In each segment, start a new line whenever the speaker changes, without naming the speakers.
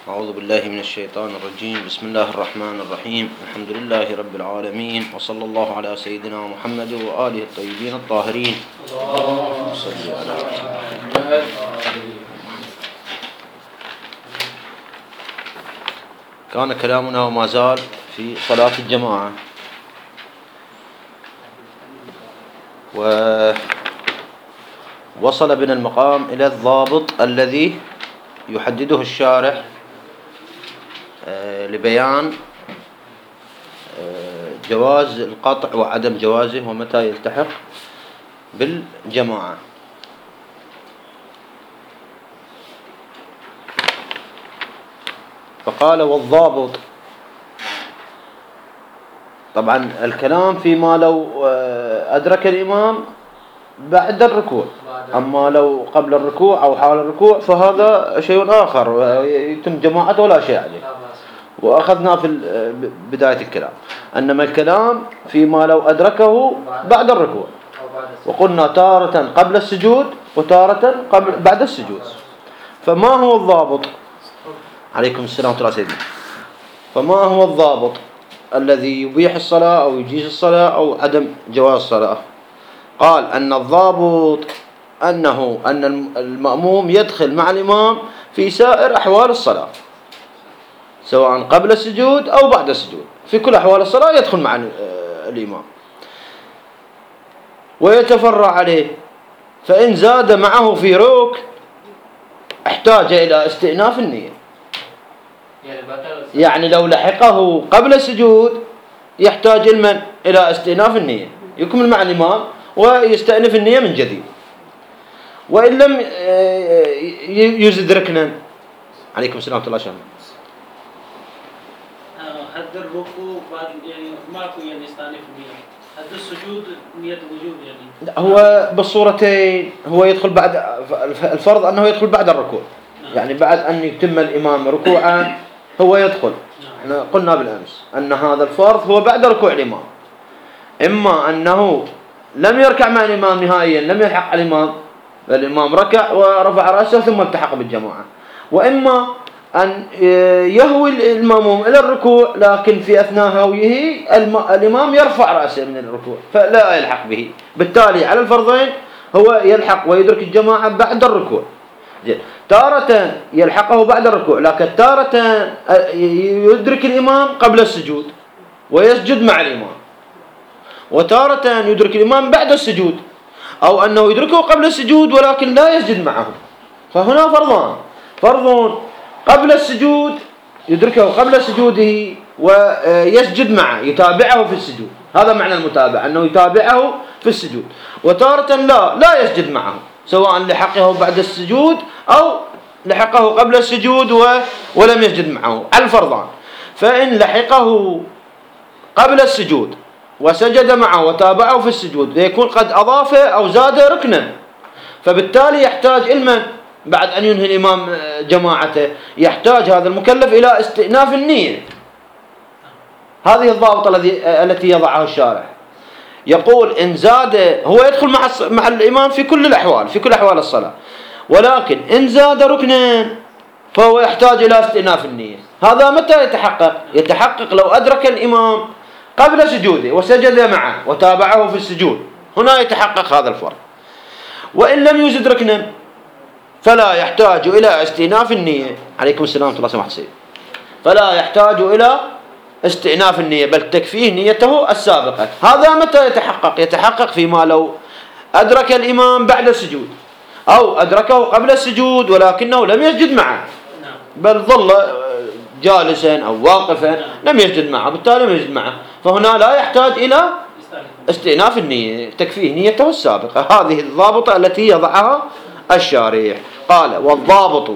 أعوذ بالله من الشيطان الرجيم. بسم الله الرحمن الرحيم. الحمد لله رب العالمين، وصلى الله على سيدنا محمد وآله الطيبين الطاهرين. اللهم صل على محمد. كان كلامنا وما زال في صلاة الجماعة، ووصل بنا المقام إلى الضابط الذي يحدده الشارح لبيان جواز القطع وعدم جوازه ومتى يلتحق بالجماعة. فقال والضابط، طبعا الكلام فيما لو أدرك الإمام بعد الركوع، أما لو قبل الركوع أو حال الركوع فهذا شيء آخر، يتم جماعته ولا شيء عليه، وأخذنا في بداية الكلام. أنما الكلام فيما لو أدركه بعد الركوع، وقلنا تارة قبل السجود وتارة بعد السجود. فما هو الضابط؟ عليكم السلام ورحمة الله سيدنا. فما هو الضابط الذي يبيح الصلاة أو يجيز الصلاة أو عدم جواز الصلاة؟ قال أن الضابط أن المأموم يدخل مع الإمام في سائر أحوال الصلاة، سواء قبل السجود أو بعد السجود، في كل أحوال الصلاة يدخل مع الإمام ويتفرع عليه. فإن زاد معه في ركن احتاج إلى استئناف النية، يعني لو لحقه قبل السجود يحتاج إلى استئناف النية، يكمل مع الإمام ويستأنف النية من جديد. وإن لم يزد ركنا. عليكم السلام ورحمة الله وبركاته.
حد الركوع بعد يعني ماكو يعني استأنف النية، حد السجود نية وجود يعني.
هو بالصورتين، هو يدخل بعد الفرض أنه يدخل بعد الركوع، يعني بعد أن يتم الإمام ركوعا هو يدخل. احنا قلنا بالأمس أن هذا الفرض هو بعد ركوع الإمام، إما أنه لم يركع مع الإمام نهائيا، لم يلحق الإمام ركع ورفع رأسه ثم التحق بالجماعة، وإما أن يهوي المأموم إلى الركوع لكن في أثناء هويه الإمام يرفع رأسه من الركوع فلا يلحق به. بالتالي على الفرضين هو يلحق ويدرك الجماعة بعد الركوع. تارة يلحقه بعد الركوع، لكن تارة يدرك الإمام قبل السجود ويسجد مع الإمام، وتارة يدرك الإمام بعد السجود، أو أنه يدركه قبل السجود ولكن لا يسجد معه. فهنا فرضان: فرض قبل السجود يدركه قبل سجوده ويسجد معه، يتابعه في السجود، هذا معنى المتابعة، أنه يتابعه في السجود. وتارة لا يسجد معه، سواء لحقه بعد السجود أو لحقه قبل السجود ولم يسجد معه، على الفرضان. فإن لحقه قبل السجود وسجد معه وتابعه في السجود يكون قد أضاف أو زاد ركنا، فبالتالي يحتاج بعد أن ينهي الإمام جماعته يحتاج هذا المكلف إلى استئناف النية. هذه الضابطة التي يضعها الشارع. يقول إن زاد هو يدخل مع الإمام في كل الأحوال، في كل أحوال الصلاة، ولكن إن زاد ركنا فهو يحتاج إلى استئناف النية. هذا متى يتحقق؟ يتحقق لو أدرك الإمام قبل سجوده وسجد معه وتابعه في السجود، هنا يتحقق هذا الفرق. وإن لم يزد ركنا فلا يحتاج إلى استئناف النية. عليكم السلام ورحمة الله وبركاته. فلا يحتاج إلى استئناف النية، بل تكفيه نيته السابقة. هذا متى يتحقق؟ يتحقق فيما لو أدرك الإمام بعد السجود، أو أدركه قبل السجود ولكنه لم يسجد معه، بل ظل جالسا أو واقفا لم يسجد معه، بالتالي لم يسجد معه، فهنا لا يحتاج إلى استئناف النية، تكفيه نيته السابقة. هذه الضابطة التي يضعها الشارح. قال والضابط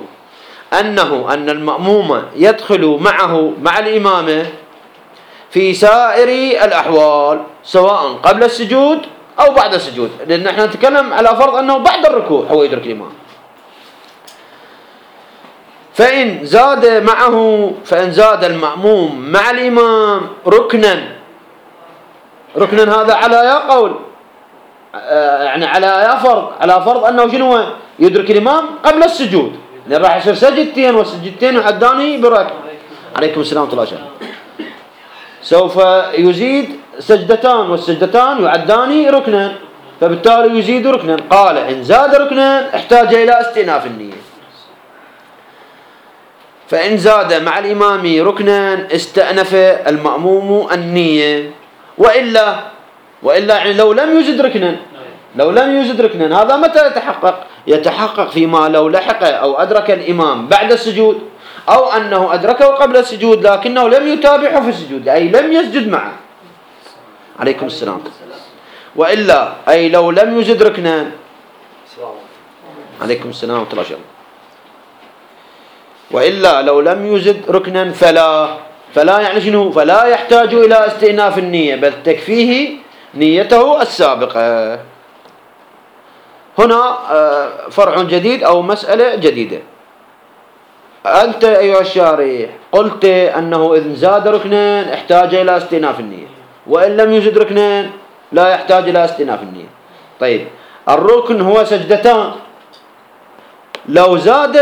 أن المأموم يدخل معه مع الإمامة في سائر الأحوال، سواء قبل السجود أو بعد السجود، لأن احنا نتكلم على فرض أنه بعد الركوع هو يدرك الإمام. فإن زاد المأموم مع الإمام ركنا هذا على يا قول، يعني على فرض أنه شنو يدرك الإمام قبل السجود، لأن راح يصير سجدتين والسجدتين يعدان بركعة. عليكم السلام ورحمة الله وبركاته. سوف يزيد سجدتان والسجدتان يعدان ركنا، فبالتالي يزيد ركنا. قال إن زاد ركنا احتاج إلى استئناف النية. فإن زاد مع الإمام ركنا استأنف المأموم النية، وإلا يعني لو لم يزد ركنا هذا متى يتحقق؟ يتحقق فيما لو لحق أو أدرك الإمام بعد السجود، أو أنه أدركه قبل السجود لكنه لم يتابعه في السجود، أي لم يسجد معه. عليكم السلام. وإلا أي لو لم يزد ركنا. عليكم السلام ورحمة الله وبركاته. وإلا لو لم يزد ركنا فلا يعني شنو؟ فلا يحتاج إلى استئناف النية، بل تكفيه نيته السابقة. هنا فرع جديد أو مسألة جديدة. أنت أيها الشارح قلت أنه إذا زاد ركنا احتاج إلى استئناف النية، وإن لم يزد ركنا لا يحتاج إلى استئناف النية. طيب الركن هو سجدتان، لو زاد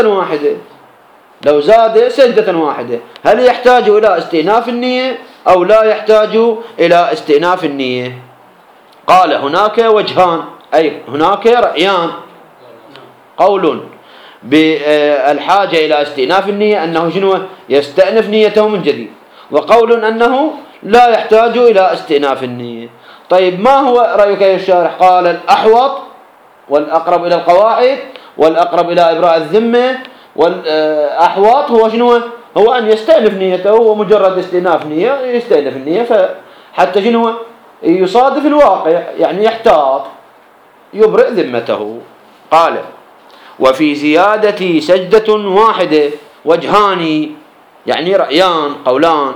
سجدة واحدة هل يحتاج إلى استئناف النية أو لا يحتاج إلى استئناف النية؟ قال هناك وجهان، أي هناك رأيان. قول بالحاجة إلى استئناف النية أنه شنو؟ يستأنف نيته من جديد، وقول أنه لا يحتاج إلى استئناف النية. طيب ما هو رأيك يا الشارح؟ قال الأحوط والأقرب إلى القواعد والأقرب إلى إبراء الذمة والأحوط هو شنو؟ هو أن يستأنف نيته، ومجرد استئناف نية يستأنف النية، فحتى شنو؟ يصادف الواقع، يعني يحتاط يبرئ ذمته. قال وفي زيادة سجدة واحدة وجهان، يعني رأيان قولان.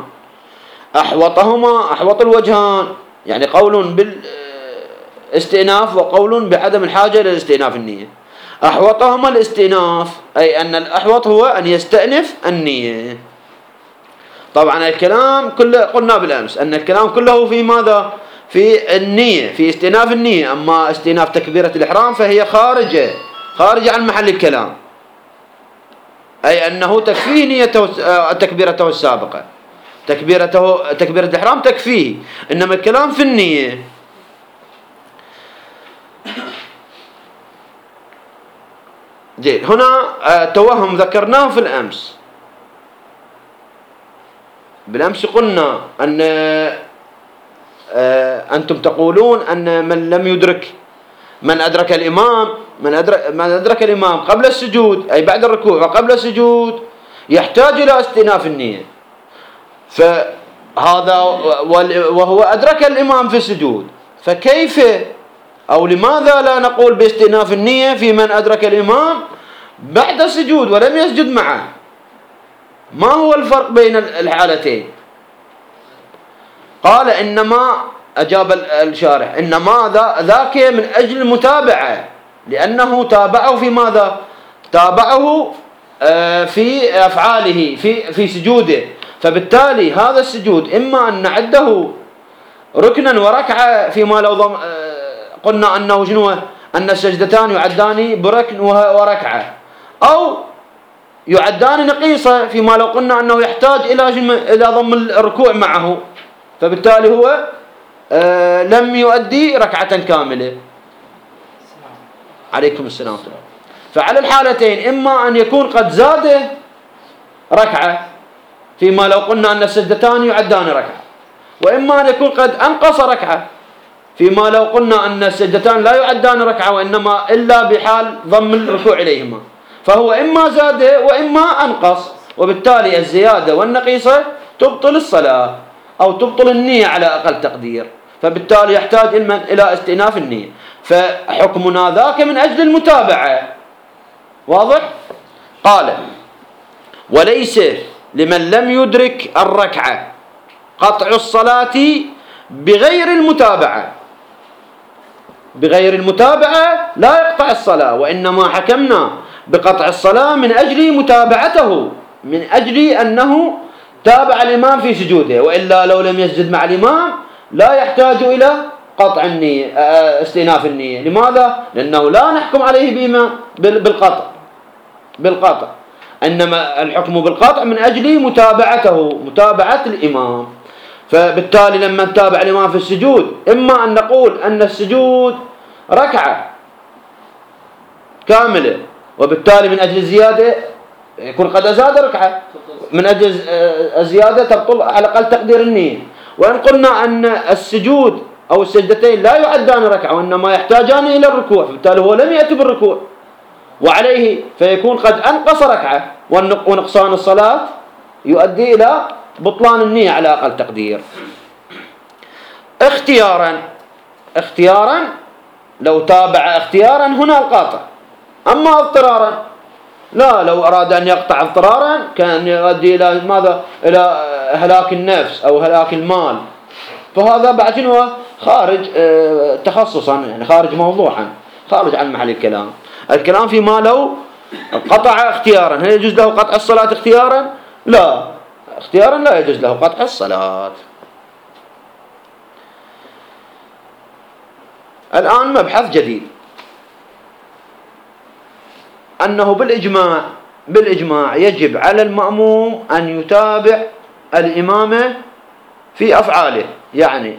أحوط الوجهان يعني قول بالاستئناف وقول بعدم الحاجة للاستئناف النية. أحوطهما الاستئناف، أي أن الأحوط هو أن يستأنف النية. طبعا الكلام كله قلنا بالأمس أن الكلام كله في ماذا؟ في النية، في استئناف النية. أما استئناف تكبيرة الإحرام فهي خارجة عن محل الكلام، أي أنه تكفيه نيته تكبيرته السابقة، تكبيرة الإحرام تكفيه، إنما الكلام في النية. زين، هنا توهم ذكرناه في الأمس. بالأمس قلنا أن أنتم تقولون أن من أدرك الإمام قبل السجود، أي بعد الركوع وقبل السجود، يحتاج إلى استئناف النية. فهذا وهو أدرك الإمام في السجود، فكيف أو لماذا لا نقول باستئناف النية في من أدرك الإمام بعد السجود ولم يسجد معه؟ ما هو الفرق بين الحالتين؟ قال إنما أجاب الشارح إنما ذاك من أجل المتابعة، لأنه تابعه في ماذا؟ تابعه في أفعاله في سجوده، فبالتالي هذا السجود إما أن نعده ركنا وركعة، فيما لو قلنا أنه شنو؟ أن السجدتان يعدان بركن وركعة، أو يعدان نقيصة، فيما لو قلنا أنه يحتاج إلى ضم الركوع معه، فبالتالي هو لم يؤدي ركعة كاملة. عليكم السلام. فعلى الحالتين إما أن يكون قد زاد ركعة، فيما لو قلنا أن السجدتان يعدان ركعة، وإما أن يكون قد أنقص ركعة، فيما لو قلنا أن السجدتان لا يعدان ركعة وإنما إلا بحال ضم الركوع إليهما، فهو إما زاد وإما أنقص، وبالتالي الزيادة والنقيصة تبطل الصلاة أو تبطل النية على أقل تقدير، فبالتالي يحتاج إلى استئناف النية. فحكمنا ذاك من أجل المتابعة. واضح؟ قال وليس لمن لم يدرك الركعة قطع الصلاة بغير المتابعة لا يقطع الصلاة، وإنما حكمنا بقطع الصلاة من أجل متابعته، من أجل أنه تابع الإمام في سجوده، وإلا لو لم يسجد مع الإمام لا يحتاج إلى قطع استئناف النية. لماذا؟ لأنه لا نحكم عليه بالقطع، بالقطع، إنما الحكم بالقطع من أجل متابعته، متابعة الإمام. فبالتالي لما نتابع الإمام في السجود، إما أن نقول أن السجود ركعة كاملة، وبالتالي من أجل الزيادة يكون قد أزاد ركعة، من أجل الزيادة تبطل على الأقل تقدير النية. وإن قلنا أن السجود أو السجدتين لا يعدان ركعة وإنما يحتاجان إلى الركوع، فبالتالي هو لم يأتي بالركوع وعليه، فيكون قد أنقص ركعة، ونقصان الصلاة يؤدي إلى بطلان النية على أقل تقدير. اختيارا لو تابع اختيارا هنا القاطع، أما اضطرارا لا، لو أراد أن يقطع اضطرارا كان يؤدي إلى ماذا؟ إلى هلاك النفس أو هلاك المال، فهذا بعد هو خارج تخصصا، يعني خارج موضوعا، خارج عن محل الكلام. الكلام فيما لو قطع اختيارا، هل يجوز له قطع الصلاة اختيارا؟ لا، اختيارا لا يجوز له قطع الصلاة. الآن مبحث جديد، أنه بالإجماع يجب على المأموم أن يتابع الإمام في أفعاله، يعني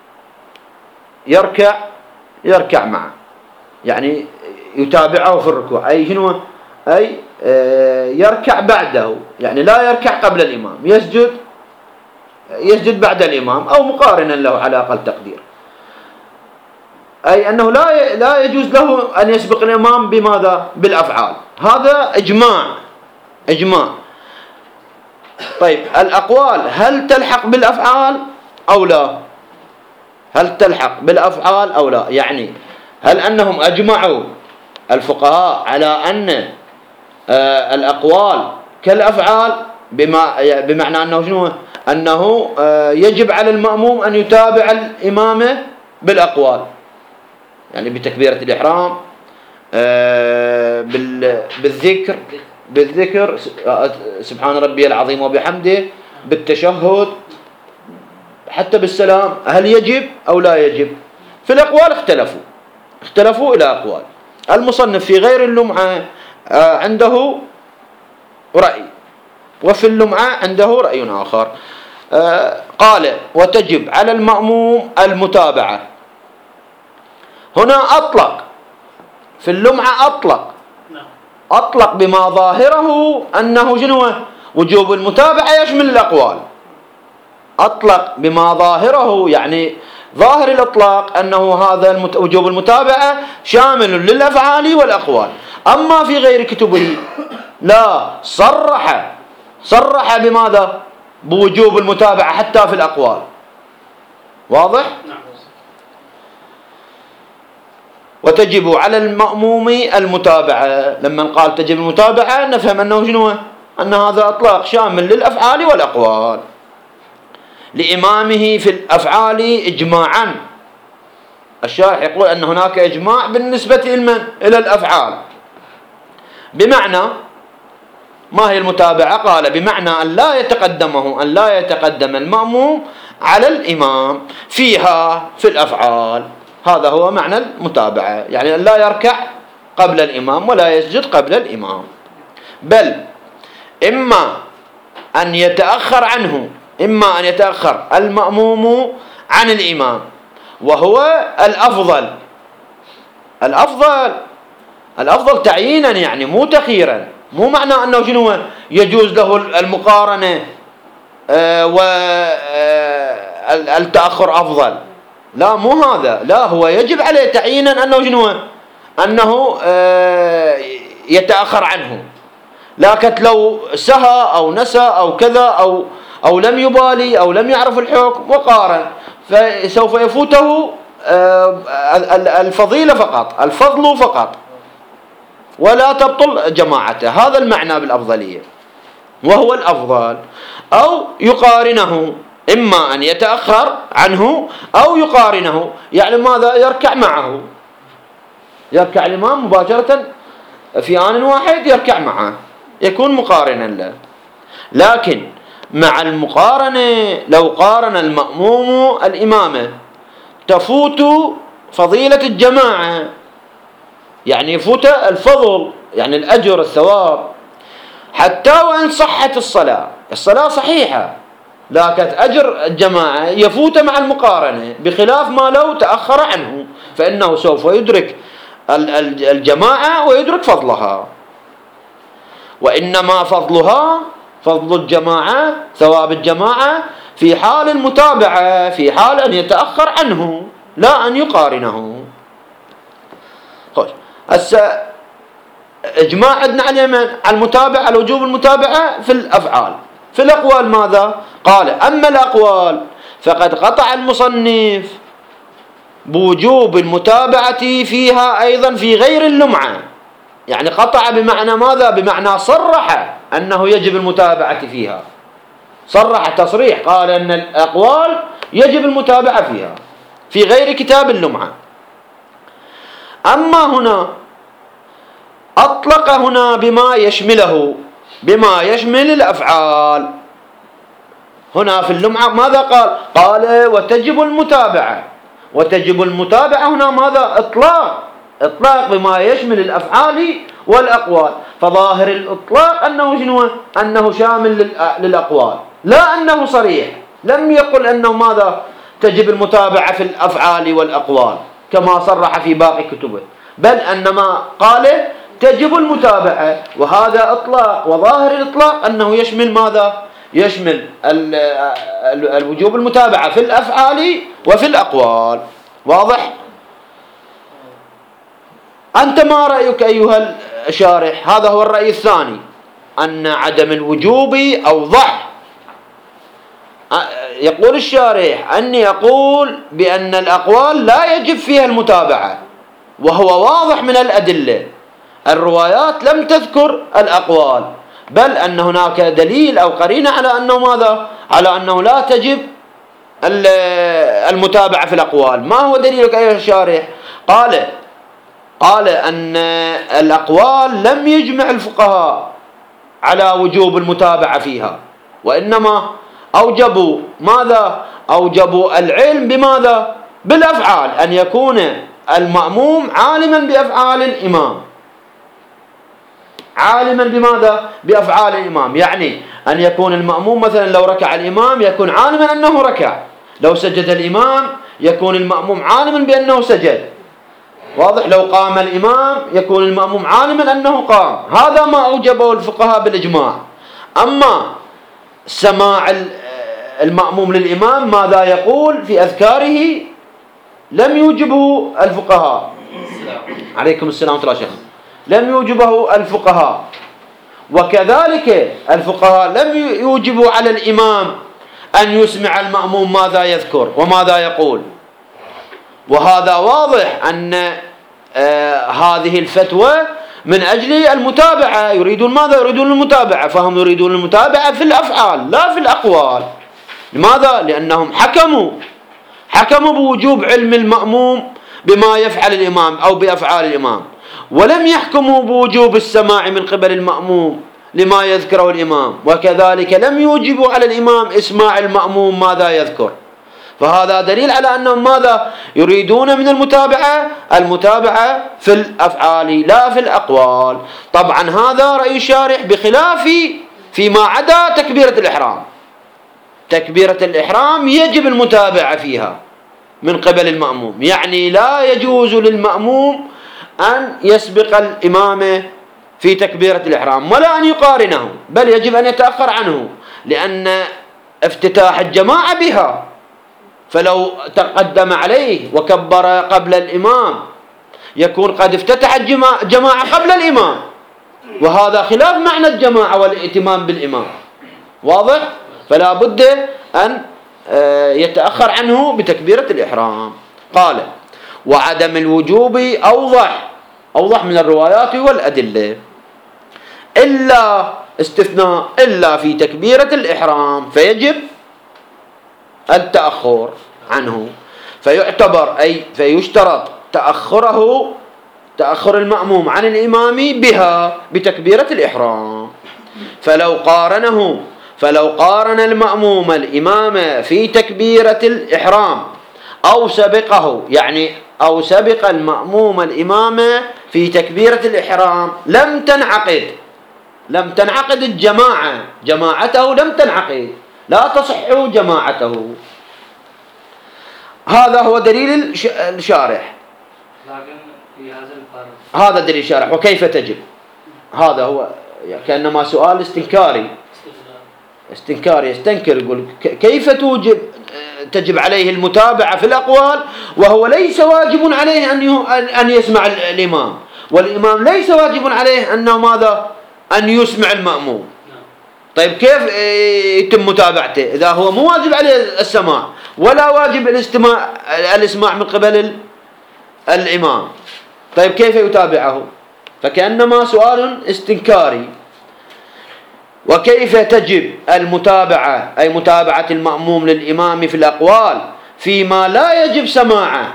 يركع معه، يعني يتابعه في الركوع، أي شنو؟ أي يركع بعده، يعني لا يركع قبل الإمام، يسجد بعد الإمام أو مقارنا له على أقل تقدير، أي أنه لا يجوز له أن يسبق الإمام بماذا؟ بالأفعال. هذا إجماع. طيب الأقوال هل تلحق بالأفعال أو لا؟ هل تلحق بالأفعال أو لا؟ يعني هل أنهم أجمعوا الفقهاء على أن الأقوال كالأفعال، بمعنى أنه شنو؟ أنه يجب على المأموم أن يتابع الإمام بالأقوال، يعني بتكبيرة الإحرام، بالذكر سبحان ربي العظيم وبحمده، بالتشهد، حتى بالسلام، هل يجب أو لا يجب؟ في الأقوال اختلفوا إلى أقوال. المصنف في غير اللمعة عنده رأي، وفي اللمعة عنده رأي آخر. قال وتجب على المأموم المتابعة. هنا أطلق، في اللمعة أطلق بما ظاهره أنه شنو؟ وجوب المتابعة يشمل الأقوال. أطلق بما ظاهره، يعني ظاهر الإطلاق أنه هذا وجوب المتابعة شامل للأفعال والأقوال. أما في غير كتبه لا، صرح بماذا؟ بوجوب المتابعة حتى في الأقوال. واضح؟ وتجب على المأموم المتابعة. لما قال تجب المتابعة نفهم أنه شنو؟ أن هذا إطلاق شامل للأفعال والأقوال. لإمامه في الأفعال إجماعا. الشارح يقول أن هناك إجماع بالنسبة إلى الأفعال. بمعنى ما هي المتابعة؟ قال بمعنى أن لا يتقدم المأموم على الإمام فيها، في الأفعال. هذا هو معنى المتابعة، يعني أن لا يركع قبل الإمام ولا يسجد قبل الإمام، بل إما أن يتأخر المأموم عن الإمام، وهو الأفضل تعيينا، يعني مو تخييرا. مو معنى أنه شنو يجوز له المقارنة والتأخر أفضل، لا مو هذا، لا، هو يجب عليه تعيينا أنه شنو؟ أنه يتأخر عنه. لكن لو سهى أو نسى أو كذا أو لم يبالي أو لم يعرف الحكم وقارن، فسوف يفوته الفضيلة فقط، الفضل فقط، ولا تبطل جماعته. هذا المعنى بالأفضلية، وهو الأفضل. أو يقارنه، إما أن يتأخر عنه أو يقارنه، يعني ماذا؟ يركع معه، يركع الإمام مباشرة في آن واحد، يركع معه، يكون مقارنا له. لكن مع المقارنة لو قارن المأموم الإمامة تفوت فضيلة الجماعة، يعني يفوت الفضل يعني الأجر الثواب، حتى وإن صحت الصلاة صحيحة، لكن أجر الجماعة يفوت مع المقارنة، بخلاف ما لو تأخر عنه فإنه سوف يدرك الجماعة ويدرك فضلها. وإنما فضلها فضل الجماعة، ثواب الجماعة في حال المتابعة، في حال أن يتأخر عنه لا أن يقارنه. هسه إجماع عندنا على اليمن على المتابعة، على وجوب المتابعة في الأفعال. في الأقوال ماذا؟ قال: أما الأقوال فقد قطع المصنف بوجوب المتابعة فيها أيضا في غير اللمعة. يعني قطع بمعنى ماذا؟ بمعنى صرح أنه يجب المتابعة فيها، صرح تصريح، قال أن الأقوال يجب المتابعة فيها في غير كتاب اللمعة. أما هنا أطلق هنا بما يشمله، بما يشمل الأفعال. هنا في اللمعة ماذا قال؟ قال: وتجب المتابعة. وتجب المتابعة هنا ماذا؟ إطلاق بما يشمل الأفعال والأقوال. فظاهر الإطلاق أنه شنو؟ أنه شامل للأقوال، لا أنه صريح. لم يقل أنه ماذا؟ تجب المتابعة في الأفعال والأقوال كما صرح في باقي كتبه، بل أنما قال تجب المتابعة. وهذا إطلاق، وظاهر الإطلاق أنه يشمل ماذا؟ يشمل الوجوب المتابعة في الأفعال وفي الأقوال. واضح؟ أنت ما رأيك أيها الشارح؟ هذا هو الرأي الثاني، أن عدم الوجوب أوضح. يقول الشارح أني أقول بأن الأقوال لا يجب فيها المتابعة، وهو واضح من الأدلة. الروايات لم تذكر الأقوال، بل أن هناك دليل أو قرينة على أنه ماذا؟ على أنه لا تجب المتابعة في الأقوال. ما هو دليلك أيها الشارح؟ قال أن الأقوال لم يجمع الفقهاء على وجوب المتابعة فيها، وإنما أوجبوا ماذا؟ أوجبوا العلم بماذا؟ بالأفعال، أن يكون المأموم عالما بأفعال الإمام. عالما بماذا؟ بأفعال الإمام، يعني أن يكون المأموم مثلا لو ركع الإمام يكون عالما أنه ركع، لو سجد الإمام يكون المأموم عالما بأنه سجد. واضح؟ لو قام الإمام يكون المأموم عالما أنه قام. هذا ما أوجبه الفقهاء بالإجماع. أما سماع المأموم للإمام ماذا يقول في أذكاره لم يوجبه الفقهاء. عليكم السلام ورحمة الله. لم يوجبه الفقهاء، وكذلك الفقهاء لم يوجبوا على الإمام أن يسمع المأموم ماذا يذكر وماذا يقول. وهذا واضح أن هذه الفتوى من أجل المتابعة. يريدون ماذا؟ يريدون المتابعة، فهم يريدون المتابعة في الأفعال لا في الأقوال. لماذا؟ لأنهم حكموا بوجوب علم المأموم بما يفعل الإمام أو بأفعال الإمام، ولم يحكموا بوجوب السماع من قبل المأموم لما يذكره الإمام، وكذلك لم يوجبوا على الإمام إسماع المأموم ماذا يذكر. فهذا دليل على أنهم ماذا؟ يريدون من المتابعة في الأفعال لا في الأقوال. طبعا هذا رأي الشارح، بخلاف فيما عدا تكبيرة الإحرام. تكبيرة الإحرام يجب المتابعة فيها من قبل المأموم، يعني لا يجوز للمأموم أن يسبق الإمام في تكبيرة الإحرام ولا أن يقارنه، بل يجب أن يتأخر عنه، لأن افتتاح الجماعة بها. فلو تقدم عليه وكبر قبل الإمام يكون قد افتتح الجماعة قبل الإمام، وهذا خلاف معنى الجماعة والائتمام بالإمام. واضح؟ فلا بد أن يتأخر عنه بتكبيرة الإحرام. قال: وعدم الوجوب أوضح من الروايات والأدلة، إلا استثناء، إلا في تكبيرة الإحرام فيجب التأخر عنه، فيعتبر أي فيشترط تأخر المأموم عن الإمام بها بتكبيرة الإحرام. فلو قارن المأموم الإمام في تكبيرة الإحرام أو سبقه، يعني أو سبق المأموم الإمام في تكبيرة الإحرام لم تنعقد الجماعة، جماعته لم تنعقد، لا تصح جماعته. هذا هو دليل الشارح.
لكن في هذا الفرق
هذا دليل الشارح. وكيف تجب؟ هذا هو كأنما سؤال استنكاري، يستنكر، يقول كيف تجب عليه المتابعة في الأقوال وهو ليس واجب عليه أن يسمع الإمام، والإمام ليس واجب عليه أنه ماذا؟ أن يسمع المأموم. طيب كيف يتم متابعته إذا هو مو واجب عليه السماع ولا واجب الإسماع من قبل الإمام؟ طيب كيف يتابعه؟ فكأنما سؤال استنكاري. وكيف تجب المتابعة، أي متابعة المأموم للإمام في الأقوال فيما لا يجب سماعه؟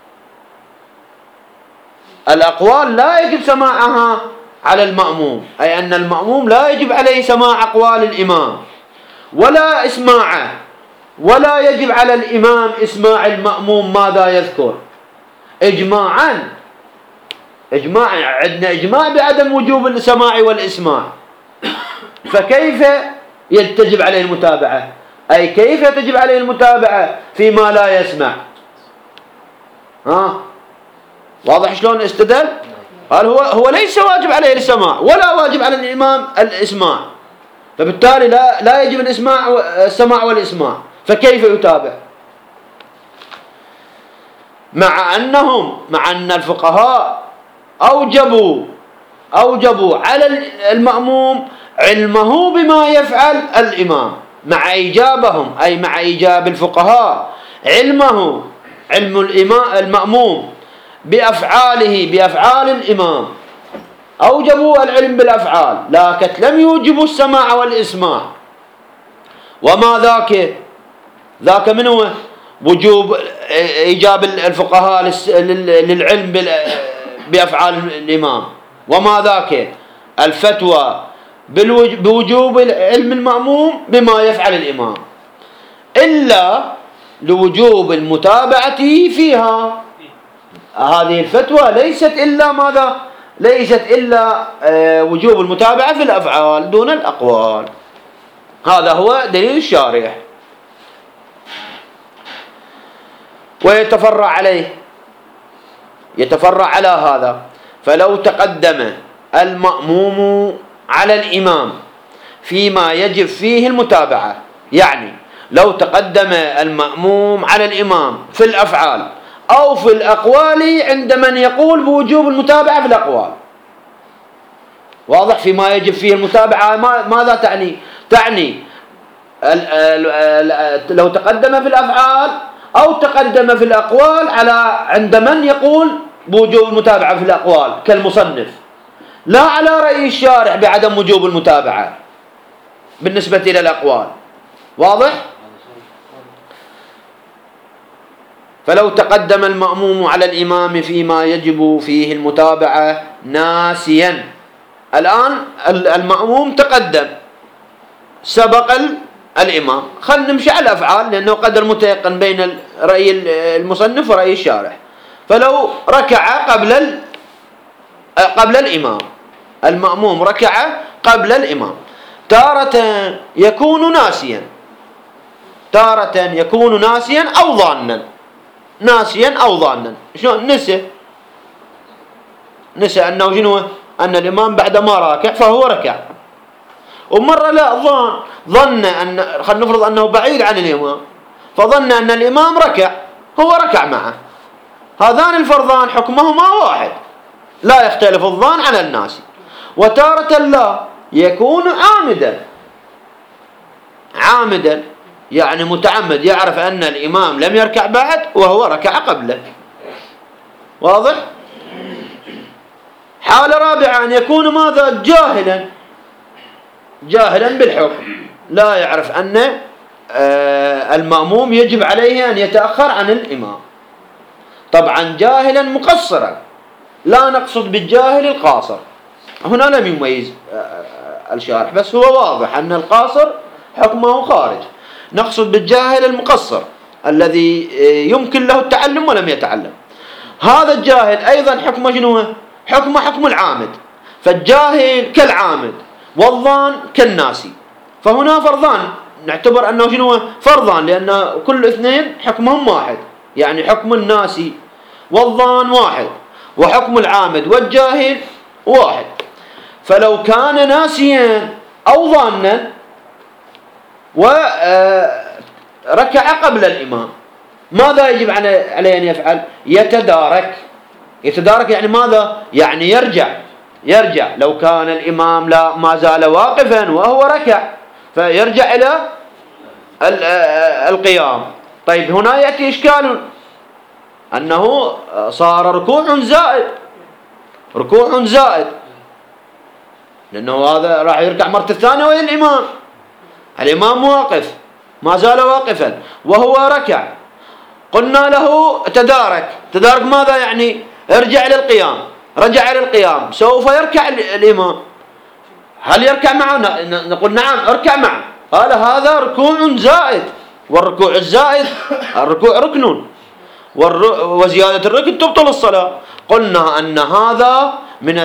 الأقوال لا يجب سماعها على المأموم، أي أن المأموم لا يجب عليه سماع أقوال الإمام ولا إسماعه، ولا يجب على الإمام إسماع المأموم ماذا يذكر. إجماعا عندنا إجماع بعدم وجوب السماع والإسماع، فكيف يتجب عليه المتابعة؟ أي كيف تجب عليه المتابعة فيما لا يسمع؟ واضح شلون استدل؟ قال هو ليس واجب عليه السماع ولا واجب على الإمام الإسماع، فبالتالي لا يجب السماع والإسماع، فكيف يتابع؟ مع أن الفقهاء أوجبوا على المأموم علمه بما يفعل الإمام، مع إيجابهم، أي مع إيجاب الفقهاء علم المأموم بأفعال الإمام. أوجبوا العلم بالأفعال لكن لم يوجبوا السماع والإسماع. وما ذاك من هو؟ وجوب إيجاب الفقهاء للعلم بأفعال الإمام. وما ذاك؟ الفتوى بوجوب علم المأموم بما يفعل الإمام، إلا لوجوب المتابعة فيها. هذه الفتوى ليست إلا ماذا؟ ليست إلا وجوب المتابعة في الأفعال دون الأقوال. هذا هو دليل الشارح. ويتفرع على هذا، فلو تقدم المأموم على الإمام فيما يجب فيه المتابعة، يعني لو تقدم المأموم على الإمام في الأفعال أو في الأقوال عند من يقول بوجوب المتابعة في الأقوال. واضح؟ فيما يجب فيه المتابعة ماذا تعني؟ تعني لو تقدم في الأفعال أو تقدم في الأقوال عند من يقول بوجوب المتابعة في الأقوال كالمصنف، لا على رأي الشارع بعدم وجوب المتابعة بالنسبة إلى الأقوال. واضح؟ فلو تقدم المأموم على الإمام فيما يجب فيه المتابعة ناسيا. الآن المأموم تقدم سبق الإمام، خلنا نمشي على الأفعال لأنه قدر متيقن بين رأي المصنف ورأي الشارح. فلو ركع قبل الإمام، المأموم ركع قبل الإمام، تارة يكون ناسيا أو ظانا. شلون؟ نسى أنه شنو؟ أن الإمام بعد ما راكع فهو ركع، ومرة لا ظن أن، خلينا نفرض أنه بعيد عن الإمام فظن أن الإمام ركع، هو ركع معه. هذان الفرضان حكمهما واحد، لا يختلف الظان على الناس. وتارة لا يكون عامدا، يعني متعمد، يعرف أن الإمام لم يركع بعد وهو ركع قبله. واضح؟ حالة رابعة أن يكون ماذا؟ جاهلا بالحكم، لا يعرف أن المأموم يجب عليه أن يتأخر عن الإمام. طبعا جاهلا مقصرا، لا نقصد بالجاهل القاصر، هنا لم يميز الشارح، بس هو واضح أن القاصر حكمه خارج. نقصد بالجاهل المقصر الذي يمكن له التعلم ولم يتعلم. هذا الجاهل أيضا حكمه شنو؟ حكمه حكم العامد، فالجاهل كالعامد والظان كالناسي، فهنا فرضان نعتبر أنه شنو فرضان، لأن كل اثنين حكمهم واحد، يعني حكم الناسي والظان واحد، وحكم العامد والجاهل واحد. فلو كان ناسيا أو ظانا وركع قبل الإمام، ماذا يجب عليه أن يفعل؟ يتدارك يعني ماذا؟ يعني يرجع لو كان الإمام لا ما زال واقفا وهو ركع، فيرجع إلى القيام. طيب هنا يأتي إشكال، أنه صار ركوع زائد، لأنه هذا راح يركع مرة ثانية ويا الإمام واقف ما زال واقفا وهو ركع، قلنا له تدارك ماذا يعني؟ رجع إلى القيام، سوف يركع الإمام، هل يركع معه؟ نقول نعم اركع معه، قال هذا ركوع زائد، والركوع الزائد الركوع ركن، وزيادة الركن تبطل الصلاة. قلنا أن هذا من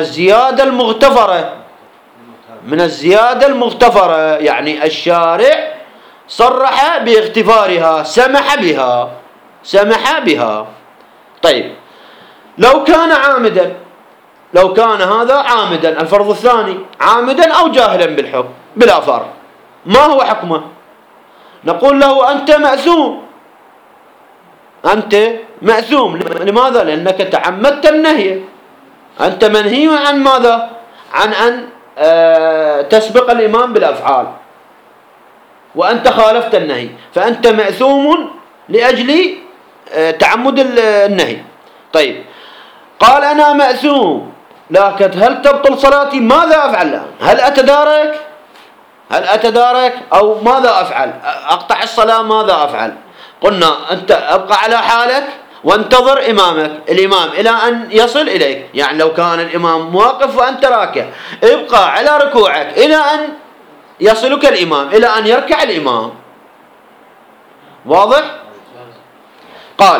الزيادة المغتفرة، يعني الشارع صرح باغتفارها، سمح بها. طيب لو كان هذا عامدا، الفرض الثاني عامدا أو جاهلا بالحكم بلا فرق، ما هو حكمه؟ نقول له أنت مأثوم. لماذا؟ لأنك تعمدت النهي، أنت منهي عن ماذا؟ عن أن تسبق الإمام بالأفعال، وأنت خالفت النهي، فأنت مأثوم لأجل تعمد النهي. طيب قال أنا مأثوم، لكن هل تبطل صلاتي؟ ماذا أفعل الآن؟ هل أتدارك أو ماذا أفعل؟ أقطع الصلاة؟ ماذا أفعل؟ قلنا أنت أبقى على حالك وانتظر الإمام إلى أن يصل إليك، يعني لو كان الإمام مواقف وأنت راكع، ابقى على ركوعك إلى أن يصلك الإمام، إلى أن يركع الإمام. واضح؟ قال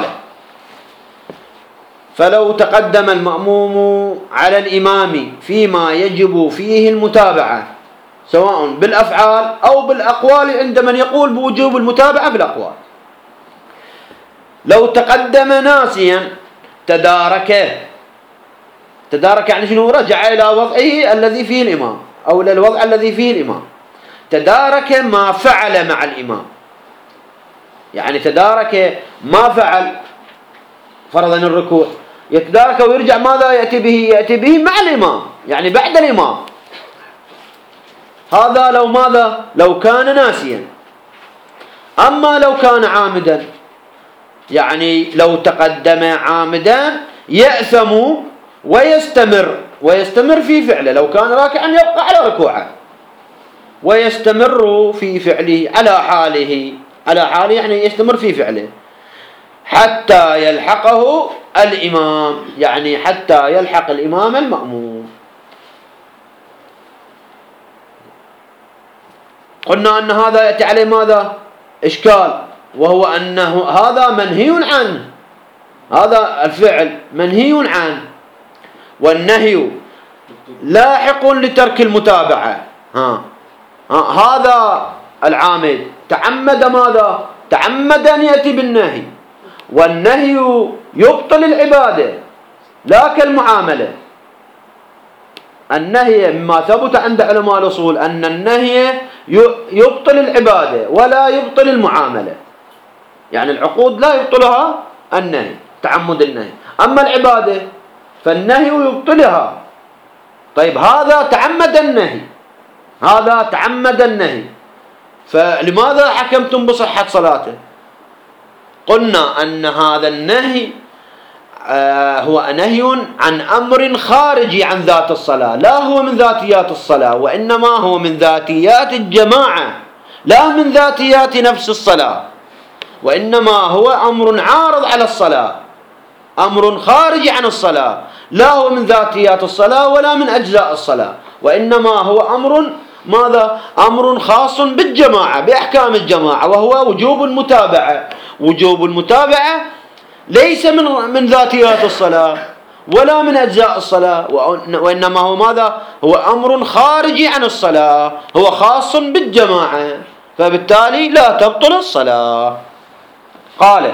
فلو تقدم المأموم على الإمام فيما يجب فيه المتابعة، سواء بالأفعال أو بالأقوال، عند من يقول بوجوب المتابعة بالأقوال. لو تقدم ناسيا تدارك يعني شنو؟ رجع إلى وضعه الذي فيه الإمام، أو إلى الوضع الذي فيه الإمام. تدارك ما فعل مع الإمام، يعني تدارك ما فعل فرضا الركوع، يتدارك ويرجع، ماذا يأتي به؟ يأتي به مع الإمام، يعني بعد الإمام. هذا لو كان ناسيا. أما لو كان عامدا، يعني لو تقدم عامدا يأثم ويستمر في فعله، لو كان راكعا يبقى على ركوعه ويستمر في فعله على حاله يعني يستمر في فعله حتى يلحقه الإمام، يعني حتى يلحق الإمام المأموم. قلنا أن هذا يأتي عليه ماذا؟ إشكال، وهو أنه هذا منهي عنه، هذا الفعل منهي عنه، والنهي لاحق لترك المتابعة. هذا العامد تعمد ماذا؟ تعمد أن يأتي بالنهي، والنهي يبطل العبادة لا كالمعاملة. النهي مما ثبت عند علماء الأصول أن النهي يبطل العبادة ولا يبطل المعاملة، يعني العقود لا يبطلها النهي، تعمد النهي، أما العبادة فالنهي يبطلها. طيب هذا تعمد النهي، فلماذا حكمتم بصحة صلاته؟ قلنا أن هذا النهي هو نهي عن أمر خارجي عن ذات الصلاة، لا هو من ذاتيات الصلاة، وإنما هو من ذاتيات الجماعة، لا من ذاتيات نفس الصلاة، وإنما هو أمر عارض على الصلاة، أمر خارجي عن الصلاة، لا هو من ذاتيات الصلاة ولا من أجزاء الصلاة، وإنما هو أمر ماذا؟ أمر خاص بالجماعة، بأحكام الجماعة، وهو وجوب المتابعة. وجوب المتابعة ليس من ذاتيات الصلاة، ولا من أجزاء الصلاة، وإنما هو ماذا؟ هو أمر خارجي عن الصلاة، هو خاص بالجماعة، فبالتالي لا تبطل الصلاة. قال: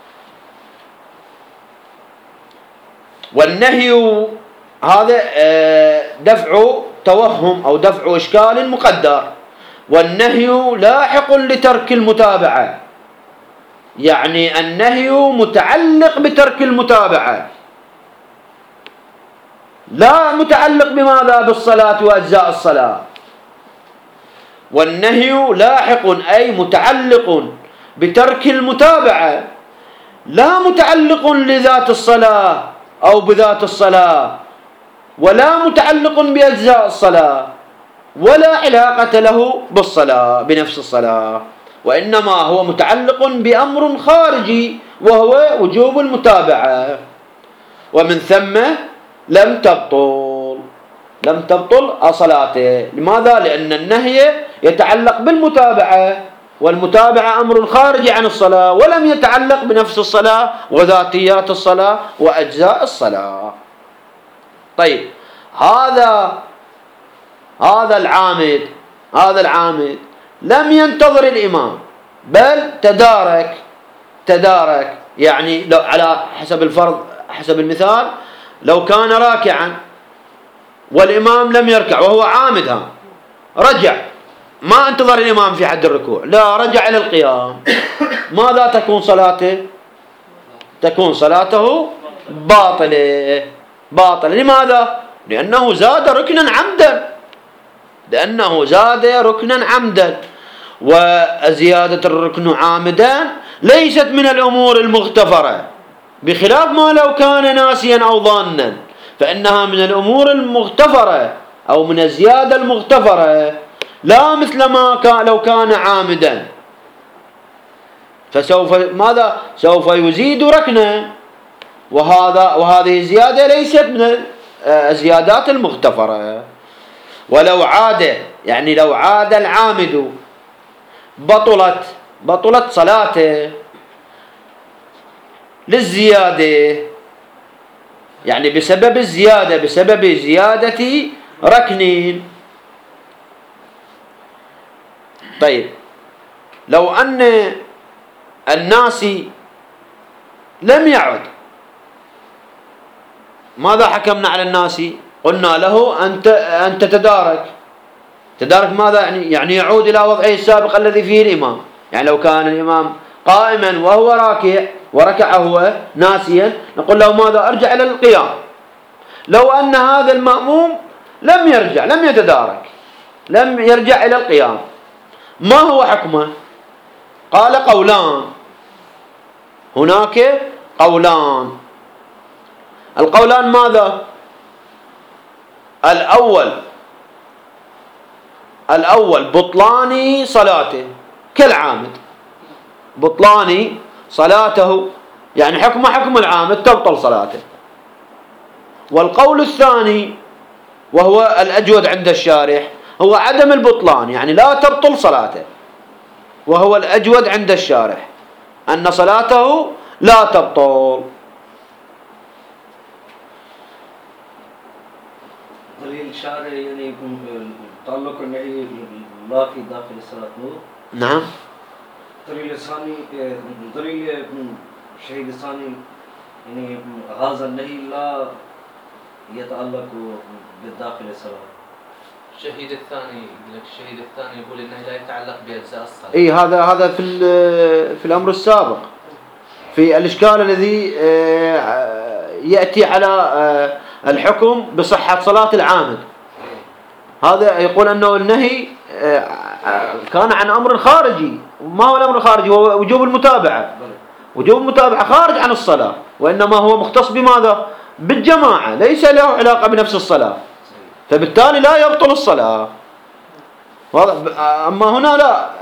والنهي هذا دفع توهم أو دفع إشكال مقدر. والنهي لاحق لترك المتابعة، يعني النهي متعلق بترك المتابعة، لا متعلق بماذا؟ بالصلاة وأجزاء الصلاة. والنهي لاحق أي متعلق بترك المتابعة، لا متعلق لذات الصلاة أو بذات الصلاة، ولا متعلق بأجزاء الصلاة، ولا علاقة له بالصلاة بنفس الصلاة، وإنما هو متعلق بأمر خارجي وهو وجوب المتابعة. ومن ثم لم تبطل صلاته. لماذا؟ لأن النهي يتعلق بالمتابعة، والمتابعة أمر خارجي عن الصلاة، ولم يتعلق بنفس الصلاة وذاتيات الصلاة وأجزاء الصلاة. طيب، هذا العامد لم ينتظر الإمام، بل تدارك. يعني لو على حسب الفرض، حسب المثال، لو كان راكعا والإمام لم يركع وهو عامد، رجع، ما انتظر الإمام في حد الركوع، لا، رجع إلى القيام، ماذا تكون صلاته؟ تكون صلاته باطلة. لماذا؟ لأنه زاد ركنا عمدا، وزيادة الركن عامدا ليست من الأمور المغتفرة، بخلاف ما لو كان ناسيا أو ظانا، فإنها من الأمور المغتفرة أو من الزيادة المغتفرة، لا مثل ما لو كان عامدا، فسوف ماذا؟ سوف يزيد ركنا، وهذه الزيادة ليست من الزيادات المغتفرة. ولو عاد، يعني لو عاد العامد بطلت صلاته للزيادة، يعني بسبب زيادة ركن. طيب، لو أن الناسي لم يعد، ماذا حكمنا على الناسي؟ قلنا له أنت تدارك ماذا؟ يعني يعود إلى وضعه السابق الذي فيه الإمام. يعني لو كان الإمام قائما وهو راكع وركع هو ناسيا، نقول له ماذا؟ أرجع إلى القيام. لو أن هذا المأموم لم يتدارك، لم يرجع إلى القيام، ما هو حكمه؟ قال قولان، هناك قولان. القولان ماذا؟ الأول بطلان صلاته كالعامد، بطلان صلاته، يعني حكم العامد، تبطل صلاته. والقول الثاني وهو الأجود عند الشارح هو عدم البطلان، يعني لا تبطل صلاته، وهو الأجود عند الشارح أن صلاته لا تبطل.
دليل الشارع يعني يكون تعلق النهي لا في داخل الصلاة.
نعم.
دليل الشهيد الثاني يعني هذا النهي لا يتعلق بالداخل الصلاة.
الشهيد الثاني يقول انه لا يتعلق باجزاء الصلاة.
اي، هذا في الامر السابق، في الاشكال الذي ياتي على الحكم بصحة صلاة العامد. هذا يقول انه النهي كان عن امر خارجي. ما هو الامر الخارجي؟ هو وجوب المتابعة. وجوب المتابعة خارج عن الصلاة، وانما هو مختص بماذا؟ بالجماعة، ليس له علاقة بنفس الصلاة، فبالتالي لا يبطل الصلاة. أما هنا لا،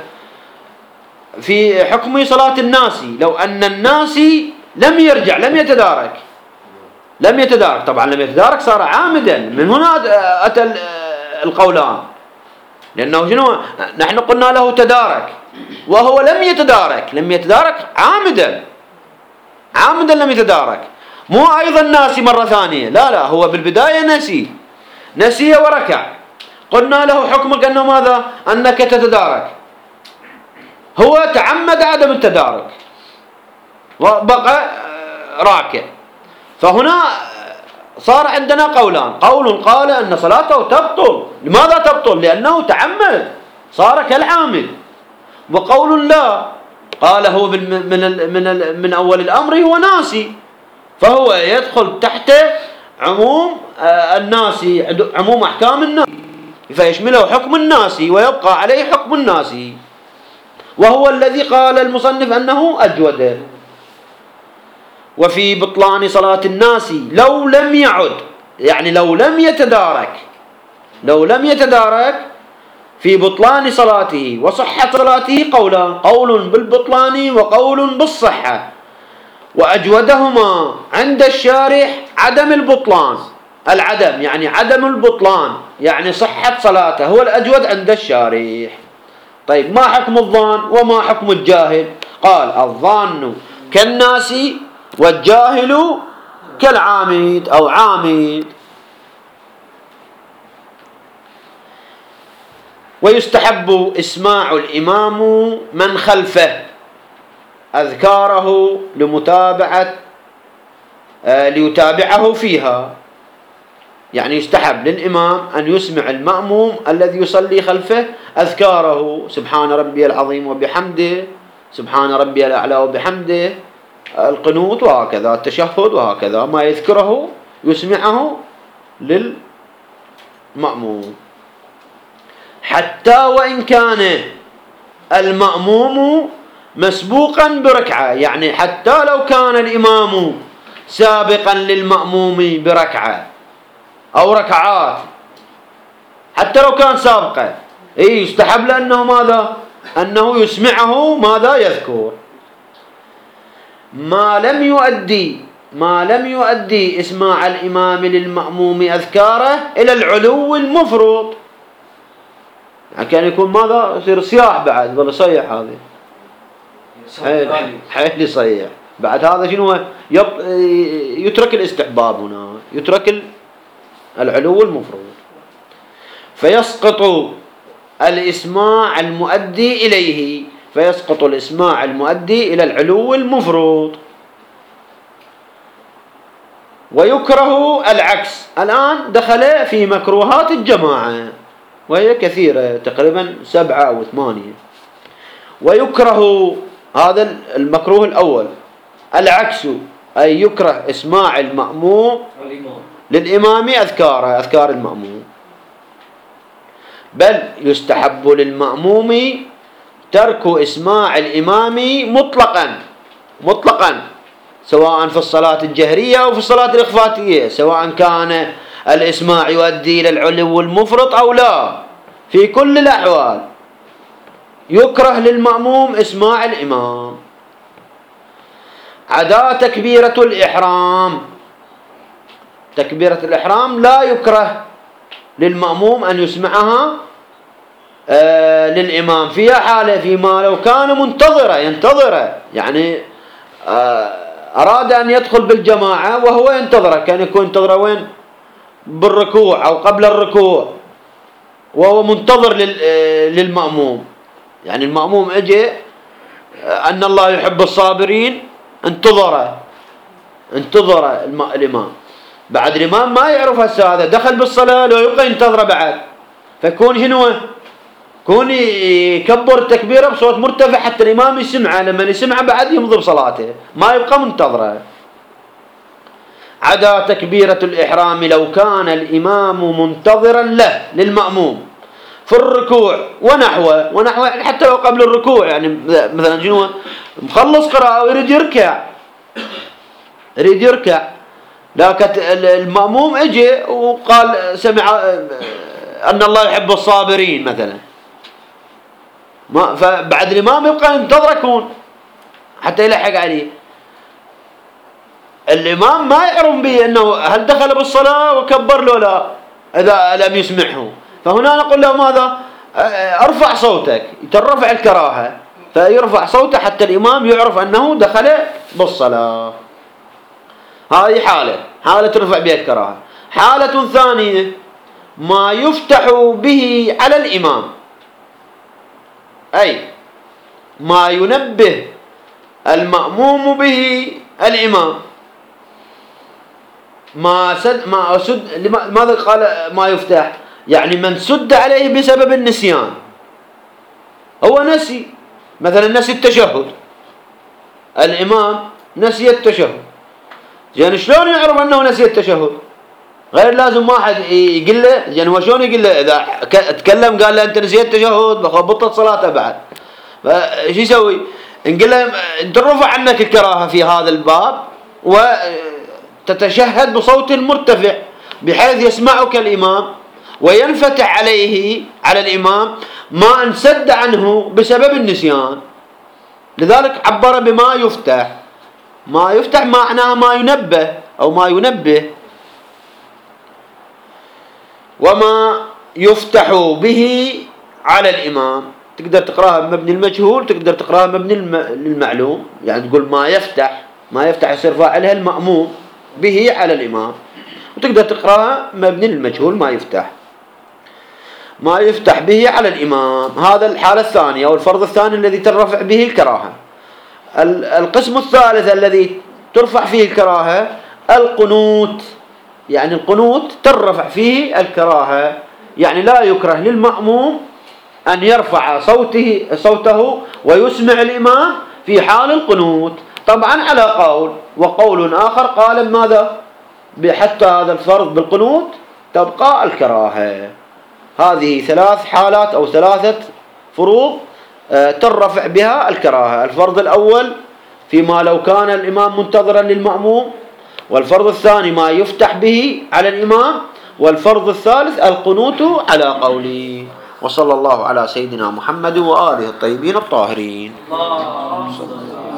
في حكم صلاة الناسي، لو أن الناسي لم يرجع، لم يتدارك، طبعا لم يتدارك صار عامدا. من هنا أتى القولان، لأنه شنو؟ نحن قلنا له تدارك وهو لم يتدارك عامدا لم يتدارك. مو أيضا ناسي مرة ثانية، لا هو بالبداية نسي وركع، قلنا له حكمك أنه ماذا؟ أنك تتدارك، هو تعمد عدم التدارك وبقى راكع. فهنا صار عندنا قولان، قول قال أن صلاته تبطل. لماذا تبطل؟ لأنه تعمد، صار كالعامل. وقول لا، قال هو من أول الأمر هو ناسي، فهو يدخل تحت عموم الناسي، عموم أحكام الناسي، فيشمله حكم الناسي ويبقى عليه حكم الناسي، وهو الذي قال المصنف أنه أجود. وفي بطلان صلاة الناس لو لم يعد، يعني لو لم يتدارك في بطلان صلاته وصحة صلاته قولان، قول بالبطلان وقول بالصحة، وأجودهما عند الشارح عدم البطلان، العدم يعني عدم البطلان يعني صحة صلاته هو الأجود عند الشارح. طيب ما حكم الظان وما حكم الجاهل؟ قال الظان كالناس والجاهل كالعامد أو عامد. ويستحب إسماع الإمام من خلفه أذكاره ليتابعه فيها، يعني يستحب للإمام أن يسمع المأموم الذي يصلي خلفه أذكاره، سبحان ربي العظيم وبحمده، سبحان ربي الأعلى وبحمده، القنوت وهكذا، التشهد وهكذا، ما يذكره يسمعه للمأموم، حتى وإن كان المأموم مسبوقا بركعة، يعني حتى لو كان الإمام سابقا للمأموم بركعة أو ركعات، حتى لو كان سابقا يستحب لأنه ماذا؟ أنه يسمعه ماذا يذكر. ما لم يؤدي إسماع الإمام للمأموم أذكاره إلى العلو المفروض، يعني كان يكون ماذا؟ يصير صياح بعد، ولا صيح هذه حيل يصيح بعد، هذا شنو؟ يترك الاستحباب هنا، يترك العلو المفروض، فيسقط الإسماع المؤدي إليه، فيسقط الإسماع المؤدي إلى العلو المفروض. ويكره العكس. الآن دخل في مكروهات الجماعة وهي كثيرة، تقريبا 7 أو 8. ويكره، هذا المكروه الأول، العكس، أي يكره إسماع المأموم للإمام أذكار المأموم، بل يستحب للمأموم ترك إسماع الإمام مطلقا، سواء في الصلاة الجهرية أو في الصلاة الإخفاتية، سواء كان الإسماع يؤدي إلى العلو المفرط أو لا، في كل الأحوال يكره للمأموم إسماع الإمام. عدا تكبيرة الإحرام، تكبيرة الإحرام لا يكره للمأموم أن يسمعها للإمام فيها حالة، فيما لو كان ينتظر، يعني أراد أن يدخل بالجماعة وهو ينتظر، كان يكون ينتظر وين؟ بالركوع أو قبل الركوع، وهو منتظر للمأموم، يعني المأموم أجي أن الله يحب الصابرين، انتظر الإمام، بعد الإمام ما يعرف هذا دخل بالصلاة لو يبقى ينتظر بعد، فيكون شنو؟ يكون يكبر التكبيرة بصوت مرتفع حتى الإمام يسمعه، لما يسمعه بعد يمضي بصلاته، ما يبقى منتظره. عدا تكبيرة الإحرام لو كان الإمام منتظرا للمأموم في الركوع ونحوه حتى لو قبل الركوع، يعني مثلا شنو؟ مخلص قراءة ويريد يركع، لكن المأموم اجي وقال سمع أن الله يحب الصابرين مثلا، فبعد الإمام يبقى ينتظر يكون حتى يلحق عليه، الإمام ما يعرف به أنه هل دخل بالصلاة وكبر له لا إذا لم يسمعه، فهنا نقول له ماذا؟ ارفع صوتك، يترفع الكراهة، فيرفع صوته حتى الإمام يعرف أنه دخل بالصلاة. هذه حالة ترفع بها الكراهة. حالة ثانية ما يفتح به على الإمام، أي ما ينبه المأموم به الإمام. لماذا قال ما يفتح؟ يعني من سد عليه بسبب النسيان، هو نسي، مثلا نسي التشهد، الإمام نسي التشهد، يعني شلون يعرف أنه نسي التشهد؟ غير لازم واحد يقول له، يعني هو شلون يقول له؟ إذا تكلم قال له أنت نسيت التشهد بطلت صلاته بعد، فايش يسوي؟ نقول له ترفع عنك الكراهة في هذا الباب وتتشهد بصوت مرتفع بحيث يسمعك الإمام وينفتح على الإمام ما انسد عنه بسبب النسيان. لذلك عبر بما يفتح. ما يفتح معناه ما ينبه أو ما ينبه. وما يفتح به على الإمام تقدر تقراها مبني المجهول، تقدر تقراها مبني المعلوم، يعني تقول ما يفتح يصير فاعلها المأموم به على الإمام، وتقدر تقراها مبني المجهول ما يفتح به على الإمام. هذا الحالة الثانية أو الفرض الثاني الذي ترفع به الكراهة. القسم الثالث الذي ترفع فيه الكراهة القنوت، يعني القنوت ترفع فيه الكراهة، يعني لا يكره للمأموم أن يرفع صوته ويسمع الإمام في حال القنوت، طبعا على قول، وقول آخر قال ماذا؟ حتى هذا الفرض بالقنوت تبقى الكراهة. هذه 3 حالات أو 3 فروض ترفع بها الكراهة. الفرض الأول فيما لو كان الإمام منتظرا للمأموم، والفرض الثاني ما يفتح به على الإمام، والفرض الثالث القنوت على قوله. وصلى الله على سيدنا محمد وآله الطيبين الطاهرين.